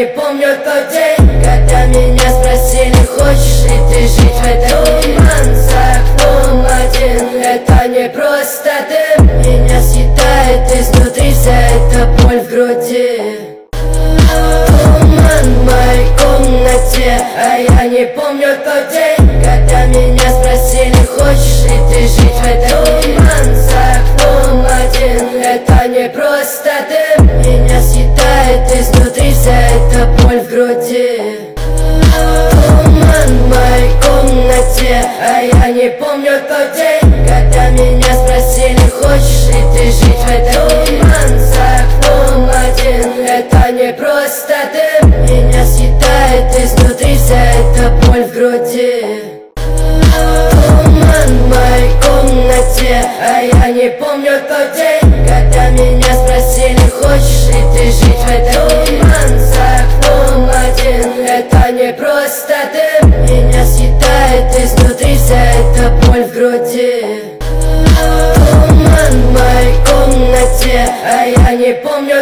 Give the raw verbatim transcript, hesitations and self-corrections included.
не помню тот день, когда меня спросили, хочешь ли ты жить в этом. Туман за окном один, это не просто дым. Меня съедает изнутри вся эта боль в груди. Туман в моей комнате, а я не помню тот день, когда меня спросили, хочешь ли ты жить в этом. Туман за окном один, это не просто дым. Меня съедает изнутри вся эта боль в груди. Туман в моей комнате, а я не помню тот день, когда меня спросили, хочешь ли ты жить в этом. Туман за окном один, это не просто дым. Меня съедает изнутри вся эта боль в груди. Туман в моей комнате, а я не помню тот день, когда меня спросили, хочешь ли ты жить в этом. Туман за окном один, это не просто дым. Меня съедает изнутри вся эта боль в груди. Туман в моей комнате, а я не помню